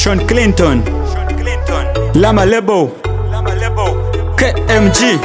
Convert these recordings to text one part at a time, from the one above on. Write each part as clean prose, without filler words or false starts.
Sean Clinton, Lama Lebo, KMG.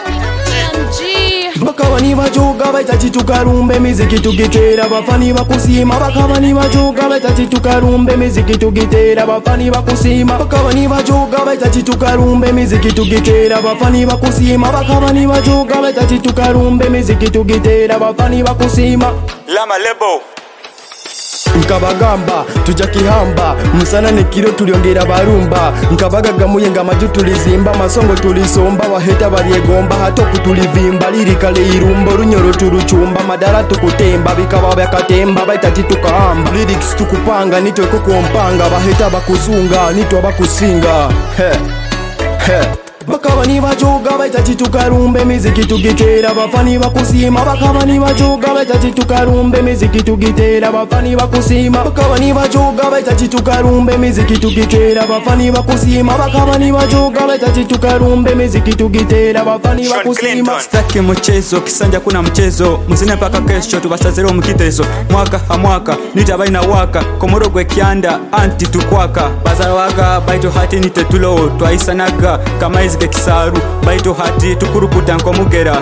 Bakabani bajoga baitati tukarumbe miziki tugitera bafani bakusima bakabani bajoga baitati tukarumbe miziki tugitera bafani bakusima bakabani bajoga baitati tukarumbe miziki tugitera bafani bakusima bakabani bajoga baitati tukarumbe miziki tugitera bafani bakusima Lama Lebo. Nkabagamba tujja kihamba musana ne kiro tulyongera barumba nkabagagamuye ngamaju tulizimba masongo tulisomba waheta balyegomba hatoku tulivimba lirikale irumbo runyoro turuchumba madara tukutemba bikaba byakatemba baitati tukahamba lyrics tukupanga nitwe kukompanga baheta bakuzunga nitwe bakusinga bakabani bajoga baitati tukarumbe miziki tugitera bafani bakusima bakabani bajoga baitati tukarumbe miziki tugitera bafani bakusima bakabani bajoga baitati tukarumbe miziki tugitera bafani bakusima bakabani bajoga baitati tukarumbe miziki tugitera bafani bakusima Staki mchezo kisanja kuna mchezo muzine paka kesho tubasazero mukitezo mwaka hamwaka nitabai na waka komorogwe kyanda anti tukwaka bazarawaga baito hati nitetulo twaisanaga kama izige kisaru baito hati tukurukuta nkomugera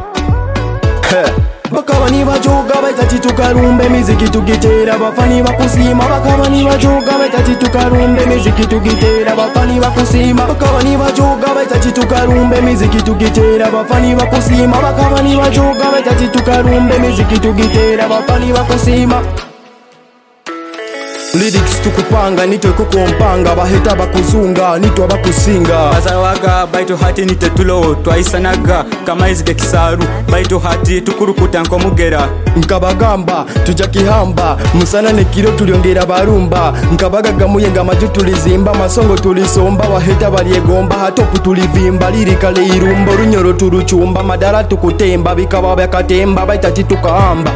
bakabani bajoga baitati tukarumbe miziki tugitera bafani bakusima bakabani bajoga baitati tukarumbe miziki tugitera bafani bakusima bakabani bajoga baitati tukarumbe miziki tugitera bafani bakusima bakabani bajoga baitati tukarumbe miziki tugitera bafani bakusima lyrics tukupanga nitwe kukompanga baheta bakuzunga nitwe bakusinga bazarawaga baito hati nitetulo twaisanaga kama izige kisaru baito hati tukurukuta nkomugera nkabagamba tujja kihamba musana ne kiro tulyongera barumba nkabagagamuye ngamaju tulizimba masongo tulisomba waheta balyegomba hatoku tulivimba lirikale irumbo runyoro turuchumba madara tukutemba bikaba byakatemba baitati tukahamba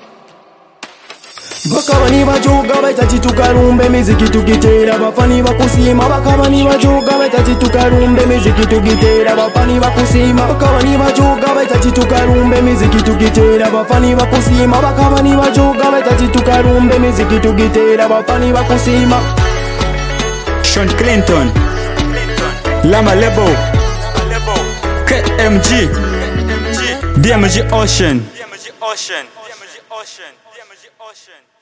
bakabani bajoga baitati tukarumbe miziki tugitera bafani bakusima bakabani bajoga baitati tukarumbe miziki tugitera bafani bakusima bakabani bajoga baitati tukarumbe miziki tugitera bafani bakusima bakabani bajoga baitati tukarumbe miziki tugitera bafani bakusima Sean Clinton, Lama Lebo, KMG, DMG Ocean.